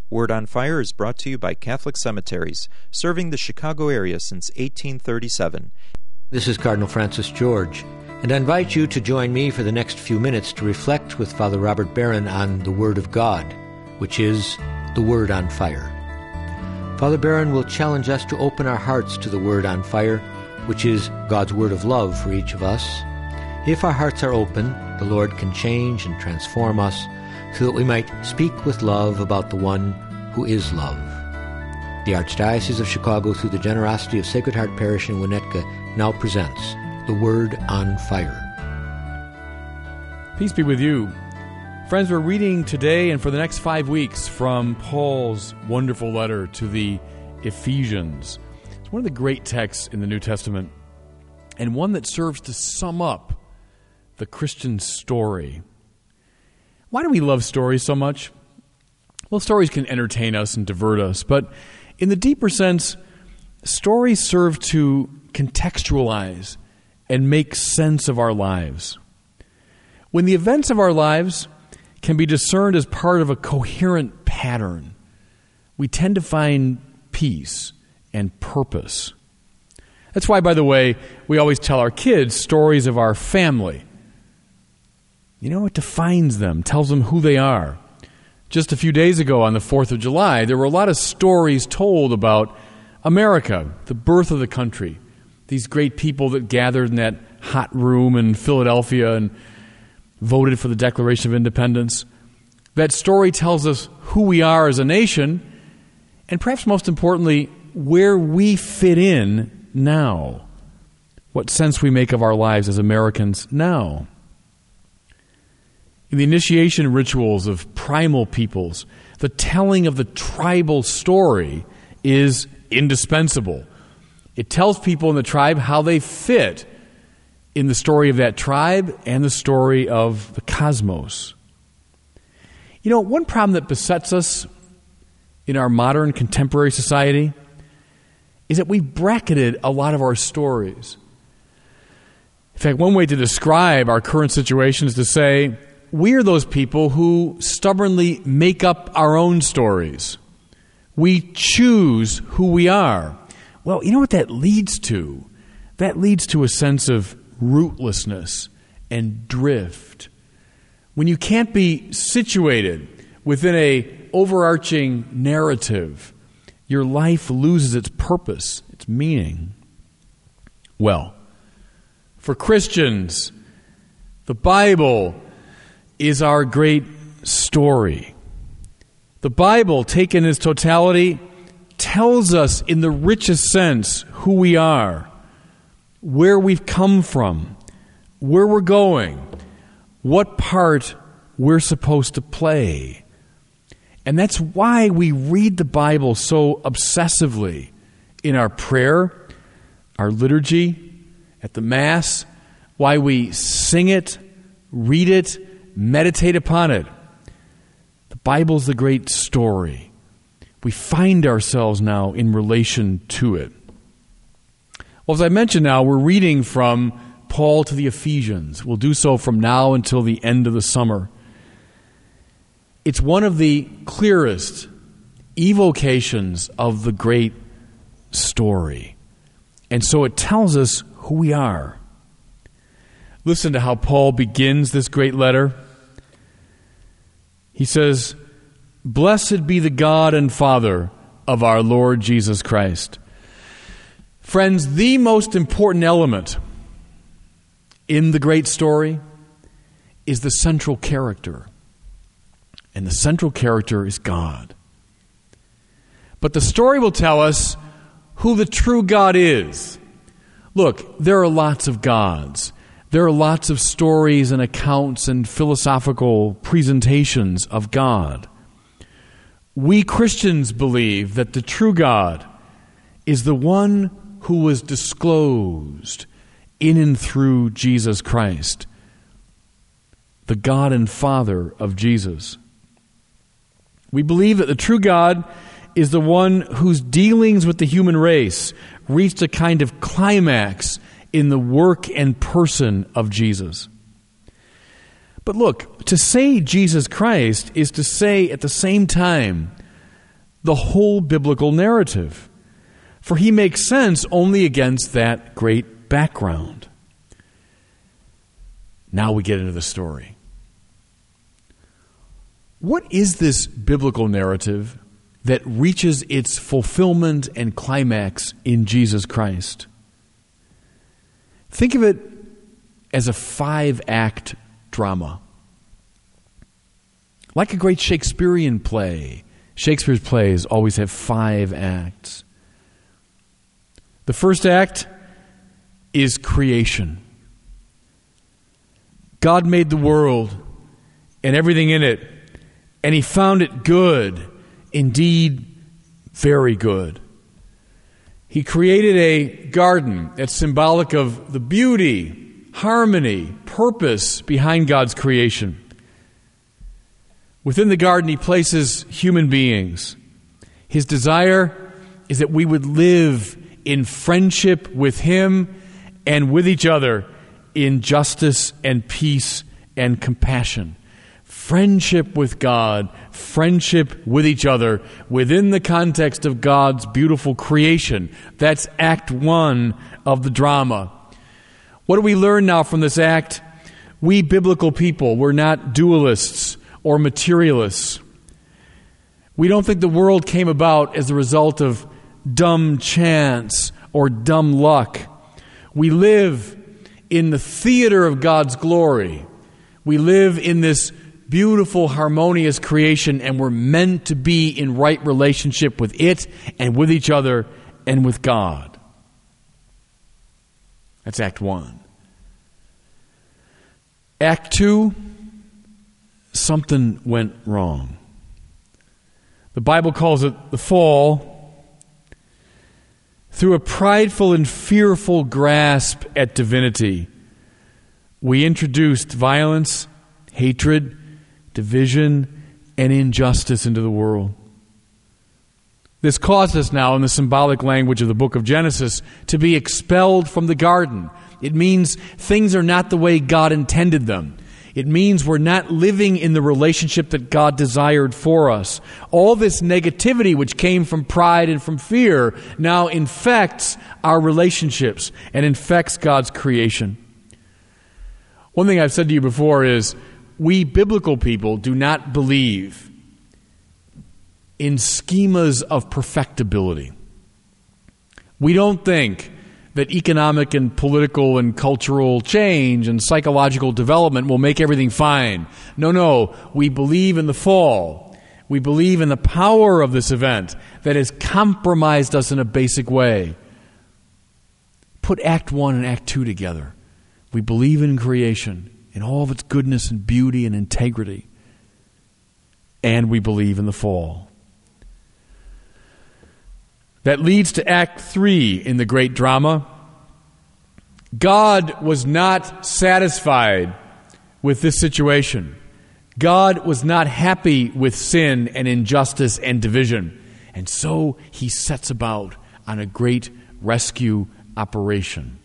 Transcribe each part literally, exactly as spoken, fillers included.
Word on Fire is brought to you by Catholic Cemeteries, serving the Chicago area since eighteen thirty-seven. This is Cardinal Francis George, and I invite you to join me for the next few minutes to reflect with Father Robert Barron on the Word of God, which is the Word on Fire. Father Barron will challenge us to open our hearts to the Word on Fire, which is God's word of love for each of us. If our hearts are open, the Lord can change and transform us so that we might speak with love about the one who is love. The Archdiocese of Chicago, through the generosity of Sacred Heart Parish in Winnetka, now presents the Word on Fire. Peace be with you. Friends, we're reading today and for the next five weeks from Paul's wonderful letter to the Ephesians. It's one of the great texts in the New Testament, and one that serves to sum up the Christian story. Why do we love stories so much? Well, stories can entertain us and divert us, but in the deeper sense, stories serve to contextualize and make sense of our lives. When the events of our lives can be discerned as part of a coherent pattern, we tend to find peace and purpose. That's why, by the way, we always tell our kids stories of our family. You know, it defines them, tells them who they are. Just a few days ago on the fourth of July, there were a lot of stories told about America, the birth of the country, these great people that gathered in that hot room in Philadelphia and voted for the Declaration of Independence. That story tells us who we are as a nation, and perhaps most importantly, where we fit in now, what sense we make of our lives as Americans now. In the initiation rituals of primal peoples, the telling of the tribal story is indispensable. It tells people in the tribe how they fit in the story of that tribe and the story of the cosmos. You know, one problem that besets us in our modern contemporary society is that we've bracketed a lot of our stories. In fact, one way to describe our current situation is to say, we are those people who stubbornly make up our own stories. We choose who we are. Well, you know what that leads to? That leads to a sense of rootlessness and drift. When you can't be situated within a overarching narrative, your life loses its purpose, its meaning. Well, for Christians, the Bible is our great story. The Bible, taken in its totality, tells us in the richest sense who we are, where we've come from, where we're going, what part we're supposed to play. And that's why we read the Bible so obsessively in our prayer, our liturgy, at the Mass, why we sing it, read it, meditate upon it. The Bible's the great story. We find ourselves now in relation to it. Well, as I mentioned now, we're reading from Paul to the Ephesians. We'll do so from now until the end of the summer. It's one of the clearest evocations of the great story. And so it tells us who we are. Listen to how Paul begins this great letter. He says, "Blessed be the God and Father of our Lord Jesus Christ." Friends, the most important element in the great story is the central character. And the central character is God. But the story will tell us who the true God is. Look, there are lots of gods. There are lots of stories and accounts and philosophical presentations of God. We Christians believe that the true God is the one who was disclosed in and through Jesus Christ, the God and Father of Jesus. We believe that the true God is the one whose dealings with the human race reached a kind of climax in the work and person of Jesus. But look, to say Jesus Christ is to say at the same time the whole biblical narrative, for he makes sense only against that great background. Now we get into the story. What is this biblical narrative that reaches its fulfillment and climax in Jesus Christ? Think of it as a five-act drama. Like a great Shakespearean play. Shakespeare's plays always have five acts. The first act is creation. God made the world and everything in it, and he found it good, indeed very good. He created a garden that's symbolic of the beauty, harmony, purpose behind God's creation. Within the garden, he places human beings. His desire is that we would live in friendship with him and with each other in justice and peace and compassion. Friendship with God, friendship with each other within the context of God's beautiful creation. That's act one of the drama. What do we learn now from this act? We biblical people, we're not dualists or materialists. We don't think the world came about as a result of dumb chance or dumb luck. We live in the theater of God's glory. We live in this beautiful, harmonious creation, and we're meant to be in right relationship with it and with each other and with God. That's act one. Act two, something went wrong. The Bible calls it the fall. Through a prideful and fearful grasp at divinity, we introduced violence, hatred, division, and injustice into the world. This caused us now, in the symbolic language of the book of Genesis, to be expelled from the garden. It means things are not the way God intended them. It means we're not living in the relationship that God desired for us. All this negativity which came from pride and from fear now infects our relationships and infects God's creation. One thing I've said to you before is, we biblical people do not believe in schemas of perfectibility. We don't think that economic and political and cultural change and psychological development will make everything fine. No, no. We believe in the fall. We believe in the power of this event that has compromised us in a basic way. Put Act One and Act Two together. We believe in creation in all of its goodness and beauty and integrity. And we believe in the fall. That leads to Act Three in the great drama. God was not satisfied with this situation. God was not happy with sin and injustice and division. And so he sets about on a great rescue operation.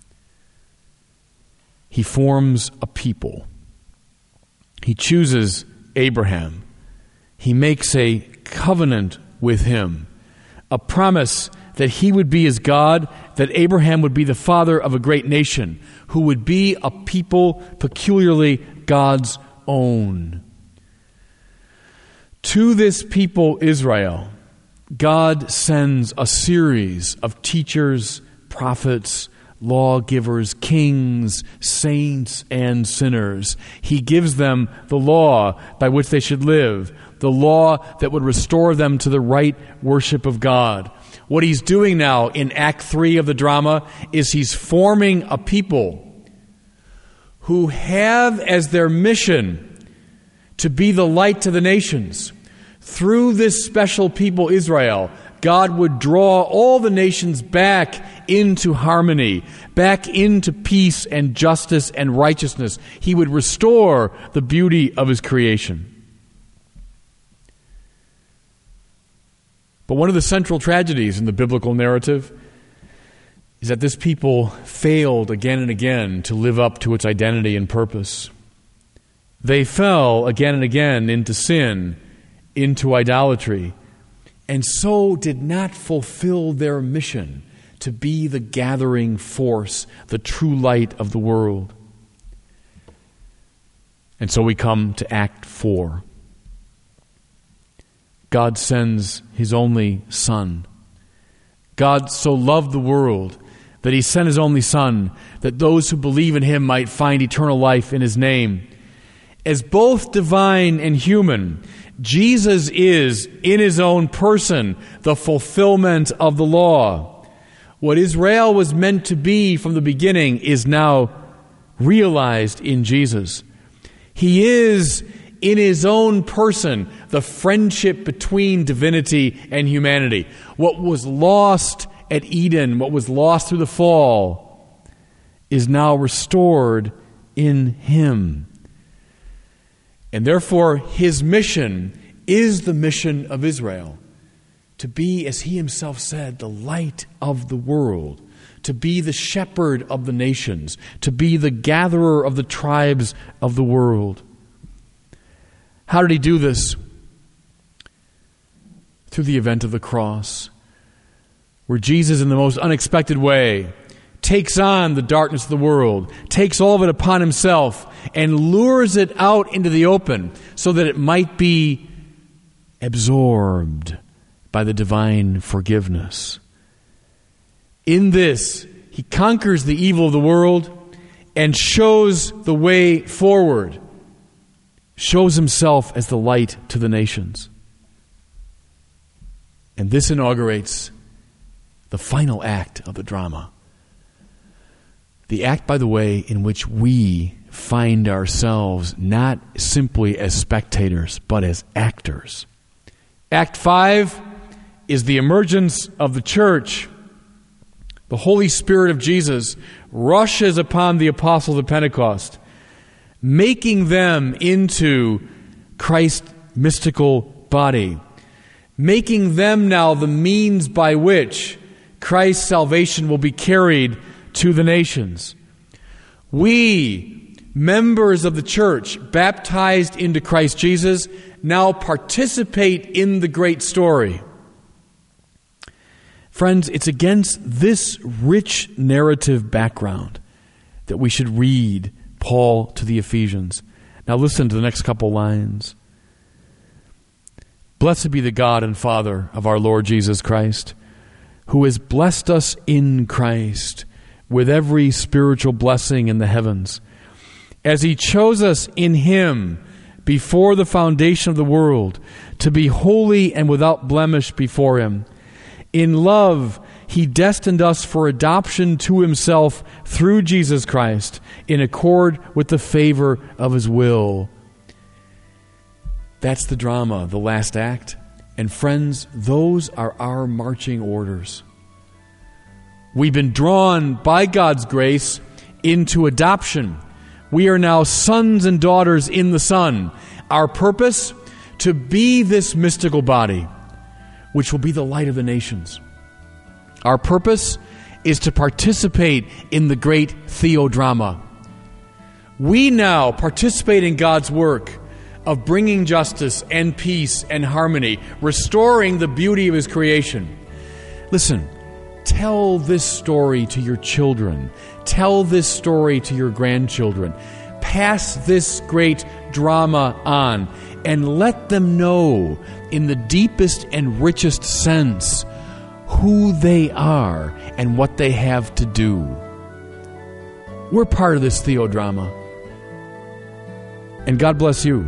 He forms a people. He chooses Abraham. He makes a covenant with him, a promise that he would be his God, that Abraham would be the father of a great nation, who would be a people peculiarly God's own. To this people, Israel, God sends a series of teachers, prophets, lawgivers, kings, saints, and sinners. He gives them the law by which they should live, the law that would restore them to the right worship of God. What he's doing now in Act Three of the drama is he's forming a people who have as their mission to be the light to the nations. Through this special people, Israel, God would draw all the nations back into harmony, back into peace and justice and righteousness. He would restore the beauty of his creation. But one of the central tragedies in the biblical narrative is that this people failed again and again to live up to its identity and purpose. They fell again and again into sin, into idolatry, and so did not fulfill their mission to be the gathering force, the true light of the world. And so we come to Act four. God sends His only Son. God so loved the world that He sent His only Son, that those who believe in Him might find eternal life in His name. As both divine and human, Jesus is, in His own person, the fulfillment of the law. What Israel was meant to be from the beginning is now realized in Jesus. He is, in His own person, the friendship between divinity and humanity. What was lost at Eden, what was lost through the fall, is now restored in Him. And therefore, His mission is the mission of Israel, to be, as He Himself said, the light of the world, to be the shepherd of the nations, to be the gatherer of the tribes of the world. How did He do this? Through the event of the cross, where Jesus, in the most unexpected way, takes on the darkness of the world, takes all of it upon Himself, and lures it out into the open so that it might be absorbed by the divine forgiveness. In this, He conquers the evil of the world and shows the way forward, shows Himself as the light to the nations. And this inaugurates the final act of the drama. The act, by the way, in which we find ourselves not simply as spectators, but as actors. Act five is the emergence of the church. The Holy Spirit of Jesus rushes upon the apostles of Pentecost, making them into Christ's mystical body, making them now the means by which Christ's salvation will be carried to the nations. We, members of the church, baptized into Christ Jesus, now participate in the great story. Friends, it's against this rich narrative background that we should read Paul to the Ephesians. Now listen to the next couple lines. Blessed be the God and Father of our Lord Jesus Christ, who has blessed us in Christ with every spiritual blessing in the heavens, as He chose us in Him before the foundation of the world to be holy and without blemish before Him. In love, He destined us for adoption to Himself through Jesus Christ, in accord with the favor of His will. That's the drama, the last act. And friends, those are our marching orders. We've been drawn by God's grace into adoption. We are now sons and daughters in the Son. Our purpose? To be this mystical body, which will be the light of the nations. Our purpose is to participate in the great theodrama. We now participate in God's work of bringing justice and peace and harmony, restoring the beauty of His creation. Listen, tell this story to your children. Tell this story to your grandchildren. Pass this great drama on and let them know in the deepest and richest sense who they are and what they have to do. We're part of this theodrama. And God bless you.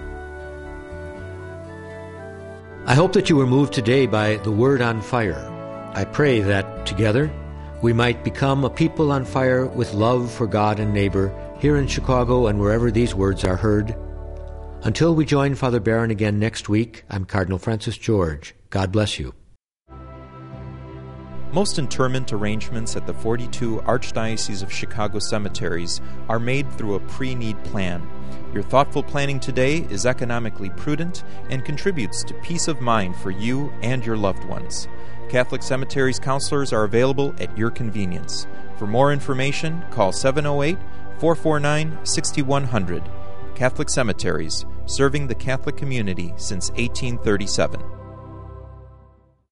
I hope that you were moved today by the Word on Fire. I pray that, together, we might become a people on fire with love for God and neighbor here in Chicago and wherever these words are heard. Until we join Father Barron again next week, I'm Cardinal Francis George. God bless you. Most interment arrangements at the forty-two Archdiocese of Chicago cemeteries are made through a pre-need plan. Your thoughtful planning today is economically prudent and contributes to peace of mind for you and your loved ones. Catholic Cemeteries counselors are available at your convenience. For more information, call seven oh eight, four four nine, six one zero zero. Catholic Cemeteries, serving the Catholic community since eighteen thirty-seven.